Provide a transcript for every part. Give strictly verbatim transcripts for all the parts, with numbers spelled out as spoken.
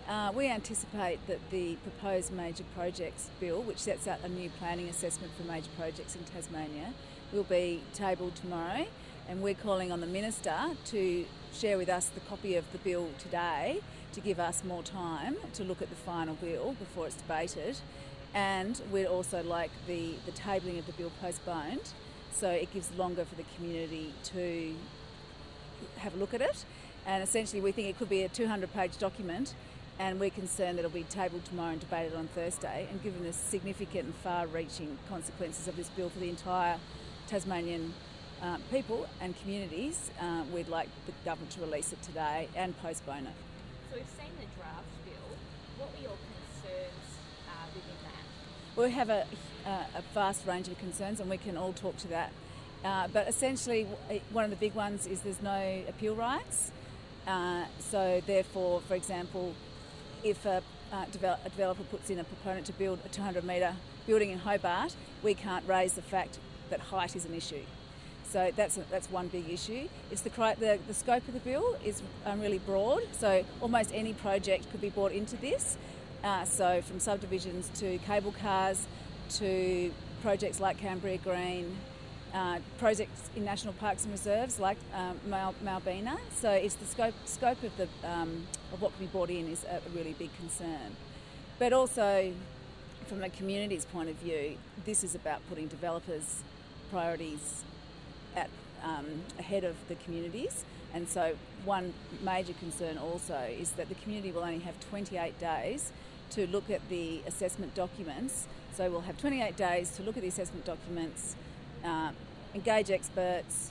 Uh, we anticipate that the proposed major projects bill, which sets out a new planning assessment for major projects in Tasmania, will be tabled tomorrow, and we're calling on the Minister to share with us the copy of the bill today to give us more time to look at the final bill before it's debated. And we'd also like the, the tabling of the bill postponed, so it gives longer for the community to have a look at it. And essentially we think it could be a two hundred page document, and we're concerned that it'll be tabled tomorrow and debated on Thursday. And given the significant and far-reaching consequences of this bill for the entire Tasmanian uh, people and communities, uh, we'd like the government to release it today and postpone it. So we've seen the draft bill. What were your concerns uh, within that? We have a, a vast range of concerns, and we can all talk to that. Uh, but essentially, one of the big ones is there's no appeal rights. Uh, so therefore, for example, if a, uh, develop, a developer puts in a proponent to build a two hundred metre building in Hobart, we can't raise the fact that height is an issue. So that's a, that's one big issue. It's the, the the scope of the bill is um, really broad, so almost any project could be brought into this. Uh, so from subdivisions to cable cars to projects like Cambria Green, uh, projects in national parks and reserves like um, Mal- Malbina. So it's the scope scope of the um, of what can be brought in is a, a really big concern. But also, from a community's point of view, this is about putting developers' priorities at um, ahead of the communities. And so one major concern also is that the community will only have twenty-eight days to look at the assessment documents. So we'll have twenty-eight days to look at the assessment documents, uh, engage experts,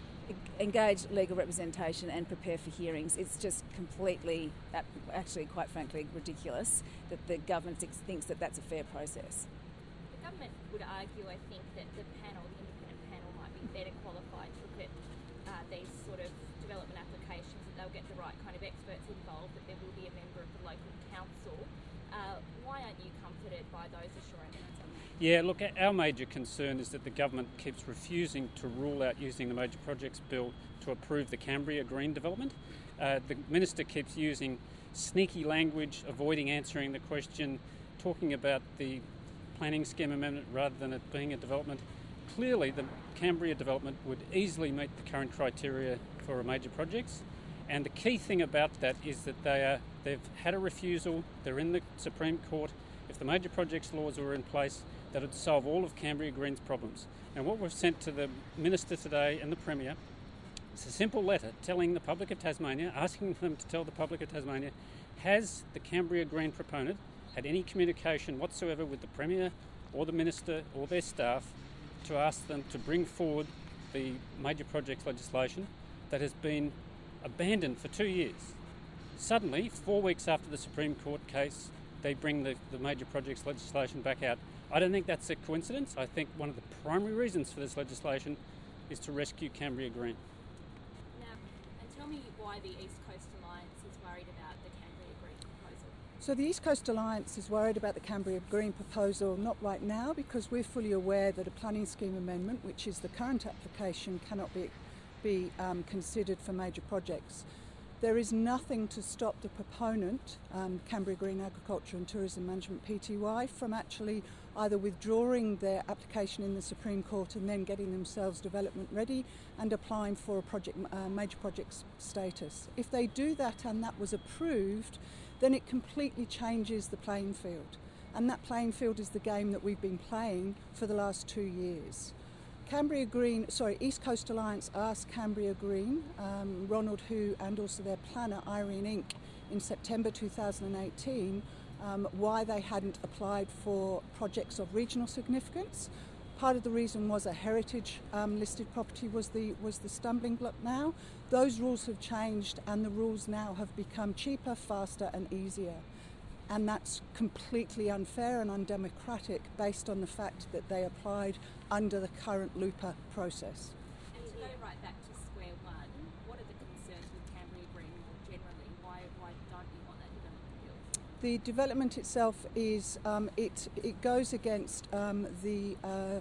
engage legal representation and prepare for hearings. It's just completely, actually quite frankly, ridiculous that the government thinks that that's a fair process. The government would argue, I think, that the panel, the independent panel, might be better qualified to look at uh, these sort of development applications, that they'll get the right kind of experts involved, that there will be a member of the local council. Uh, why aren't you comforted by those assurances? Yeah, look, our major concern is that the government keeps refusing to rule out using the Major Projects Bill to approve the Cambria Green development. Uh, the Minister keeps using sneaky language, avoiding answering the question, talking about the planning scheme amendment rather than it being a development. Clearly, the Cambria development would easily meet the current criteria for major projects. And the key thing about that is that they are, they've had a refusal, they're in the Supreme Court. If the major projects laws were in place, that would solve all of Cambria Green's problems. And what we've sent to the Minister today and the Premier is a simple letter telling the public of Tasmania, asking them to tell the public of Tasmania, has the Cambria Green proponent had any communication whatsoever with the Premier or the Minister or their staff to ask them to bring forward the major projects legislation that has been abandoned for two years. Suddenly, four weeks after the Supreme Court case, they bring the, the major projects legislation back out. I don't think that's a coincidence. I think one of the primary reasons for this legislation is to rescue Cambria Green. Now, and tell me why the East Coast Alliance is worried about the Cambria Green proposal. So the East Coast Alliance is worried about the Cambria Green proposal, not right now, because we're fully aware that a planning scheme amendment, which is the current application, cannot be be um, considered for major projects. There is nothing to stop the proponent, um, Cambria Green Agriculture and Tourism Management Pty, from actually either withdrawing their application in the Supreme Court and then getting themselves development ready and applying for a project, uh, major project status. If they do that and that was approved, then it completely changes the playing field. And that playing field is the game that we've been playing for the last two years. Cambria Green, sorry, East Coast Alliance asked Cambria Green, um, Ronald Hu, and also their planner, Irene Inc, in September two thousand eighteen, um, why they hadn't applied for projects of regional significance. Part of the reason was a heritage um, listed property was the was the stumbling block now. Those rules have changed, and the rules now have become cheaper, faster, and easier. And that's completely unfair and undemocratic based on the fact that they applied under the current LUPA process. And to go right back to square one, what are the concerns with Cambria Green more generally? Why, why don't you want that development built? The development itself is, um, it, it goes against um, the uh,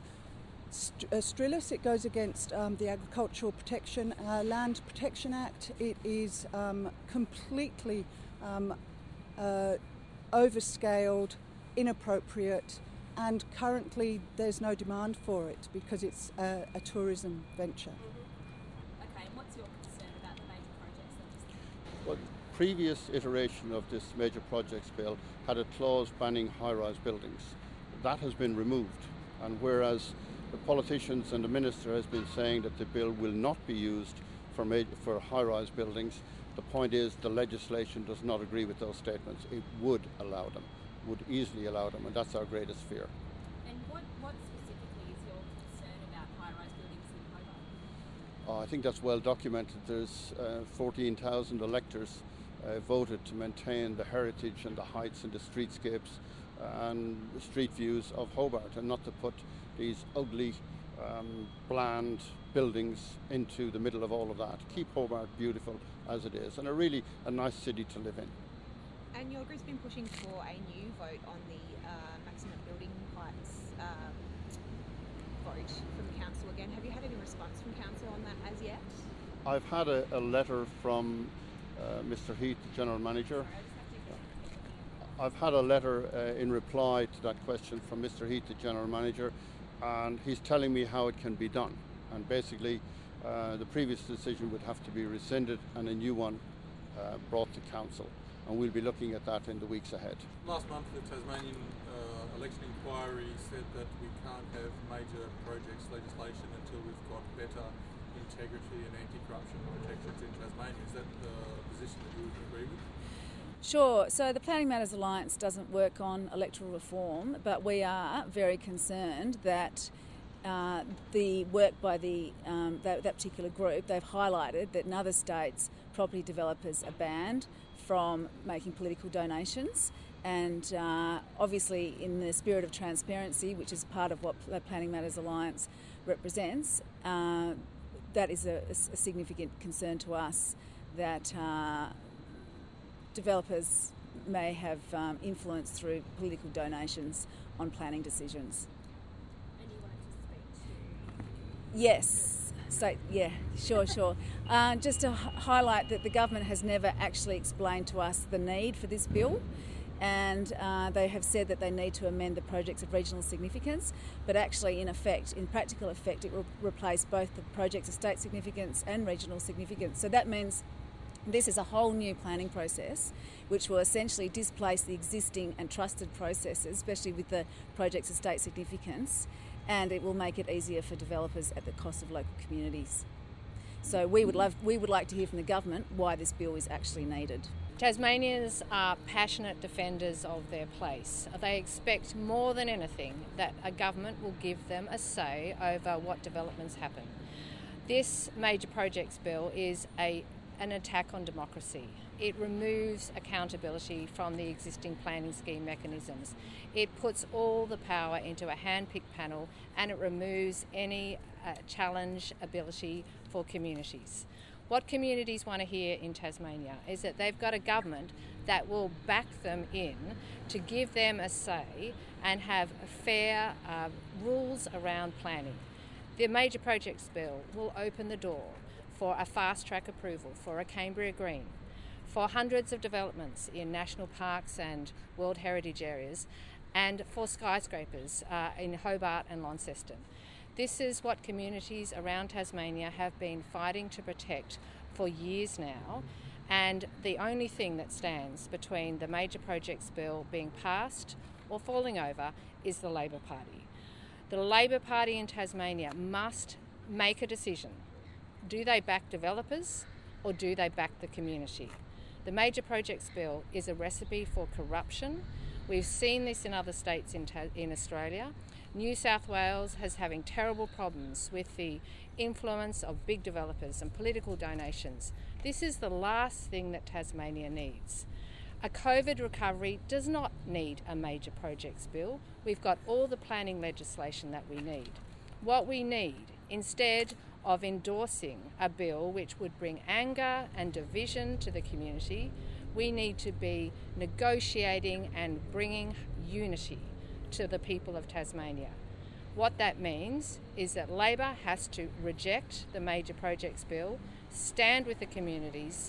st- uh, Strillis, it goes against um, the Agricultural Protection, uh, Land Protection Act. It is um, completely um, uh, overscaled, inappropriate, and currently there's no demand for it because it's a, a tourism venture. Okay, and what's your concern about the major projects legislation? Well, previous iteration of this major projects bill had a clause banning high-rise buildings. That has been removed, and whereas the politicians and the minister has been saying that the bill will not be used for, major, for high-rise buildings, the point is the legislation does not agree with those statements. It would allow them, would easily allow them, and that's our greatest fear. And what, what specifically is your concern about high-rise buildings in Hobart? Uh, I think that's well documented. There's uh, fourteen thousand electors uh, voted to maintain the heritage and the heights and the streetscapes and street views of Hobart, and not to put these ugly, um, bland buildings into the middle of all of that. Keep Hobart beautiful as it is, and a really a nice city to live in. And your group's been pushing for a new vote on the uh, maximum building heights um, vote from council again. Have you had any response from council on that as yet? I've had a, a letter from uh, Mister Heath, the General Manager. I've had a letter uh, in reply to that question from Mister Heath, the General Manager, and he's telling me how it can be done. And basically, uh, the previous decision would have to be rescinded and a new one uh, brought to council. And we'll be looking at that in the weeks ahead. Last month, the Tasmanian uh, election inquiry said that we can't have major projects legislation until we've got better integrity and anti-corruption protections in Tasmania. Is that the position that you would agree with? Sure. So the Planning Matters Alliance doesn't work on electoral reform, but we are very concerned that uh, the work by the um, that, that particular group, they've highlighted that in other states, property developers are banned from making political donations, and uh, obviously in the spirit of transparency, which is part of what the Planning Matters Alliance represents, uh, that is a, a significant concern to us, that uh, developers may have um, influence through political donations on planning decisions. And you wanted to speak to... Yes. So, yeah, sure, sure. Uh, just to h- highlight that the government has never actually explained to us the need for this bill, and uh, they have said that they need to amend the projects of regional significance, but actually in effect, in practical effect, it will replace both the projects of state significance and regional significance. So that means this is a whole new planning process which will essentially displace the existing and trusted processes, especially with the projects of state significance, and it will make it easier for developers at the cost of local communities. So we would love, we would like to hear from the government why this bill is actually needed. Tasmanians are passionate defenders of their place. They expect more than anything that a government will give them a say over what developments happen. This major projects bill is a an attack on democracy. It removes accountability from the existing planning scheme mechanisms. It puts all the power into a hand-picked panel, and it removes any uh, challenge ability for communities. What communities want to hear in Tasmania is that they've got a government that will back them in to give them a say and have fair uh, rules around planning. The major projects bill will open the door for a fast-track approval for a Cambria Green, for hundreds of developments in national parks and World Heritage areas, and for skyscrapers uh, in Hobart and Launceston. This is what communities around Tasmania have been fighting to protect for years now, and the only thing that stands between the major projects bill being passed or falling over is the Labor Party. The Labor Party in Tasmania must make a decision. Do they back developers or do they back the community? The major projects bill is a recipe for corruption. We've seen this in other states in, ta- in Australia. New South Wales has having terrible problems with the influence of big developers and political donations. This is the last thing that Tasmania needs. A COVID recovery does not need a major projects bill. We've got all the planning legislation that we need. What we need, instead of endorsing a bill which would bring anger and division to the community, we need to be negotiating and bringing unity to the people of Tasmania. What that means is that Labor has to reject the major projects bill, stand with the communities,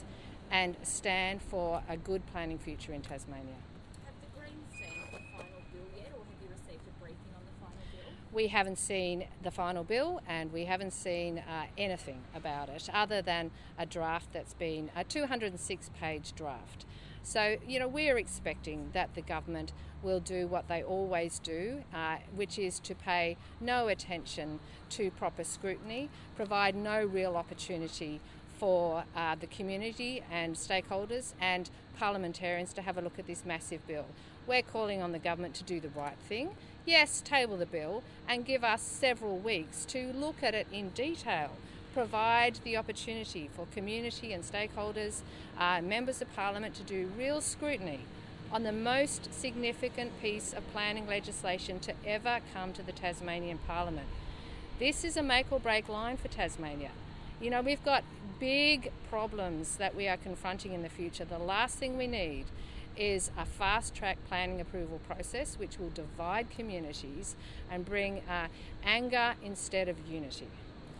and stand for a good planning future in Tasmania. Have the Greens seen the final bill yet, or have you received a briefing on the final bill? We haven't seen the final bill, and we haven't seen uh, anything about it other than a draft that's been a two hundred six page draft. So, you know, we're expecting that the government will do what they always do, uh, which is to pay no attention to proper scrutiny, provide no real opportunity for uh, the community and stakeholders and parliamentarians to have a look at this massive bill. We're calling on the government to do the right thing. Yes, table the bill and give us several weeks to look at it in detail. Provide the opportunity for community and stakeholders, uh, members of parliament to do real scrutiny on the most significant piece of planning legislation to ever come to the Tasmanian Parliament. This is a make or break line for Tasmania. You know, we've got big problems that we are confronting in the future. The last thing we need is a fast-track planning approval process which will divide communities and bring uh, anger instead of unity.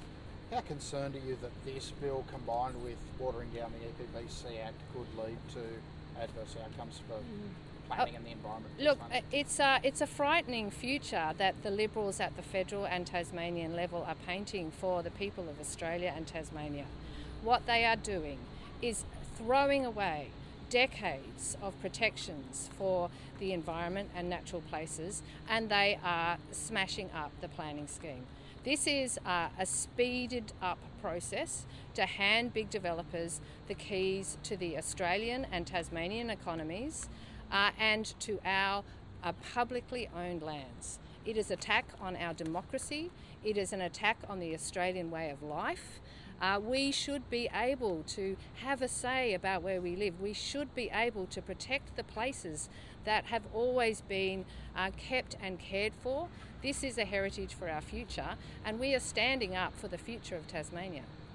How concerned are you that this bill, combined with watering down the E P B C Act, could lead to adverse outcomes for planning and the environment? Look, it's a, it's a frightening future that the Liberals at the federal and Tasmanian level are painting for the people of Australia and Tasmania. What they are doing is throwing away decades of protections for the environment and natural places, and they are smashing up the planning scheme. This is uh, a speeded up process to hand big developers the keys to the Australian and Tasmanian economies uh, and to our uh, publicly owned lands. It is an attack on our democracy. It is an attack on the Australian way of life. Uh, we should be able to have a say about where we live. We should be able to protect the places that have always been uh, kept and cared for. This is a heritage for our future, and we are standing up for the future of Tasmania.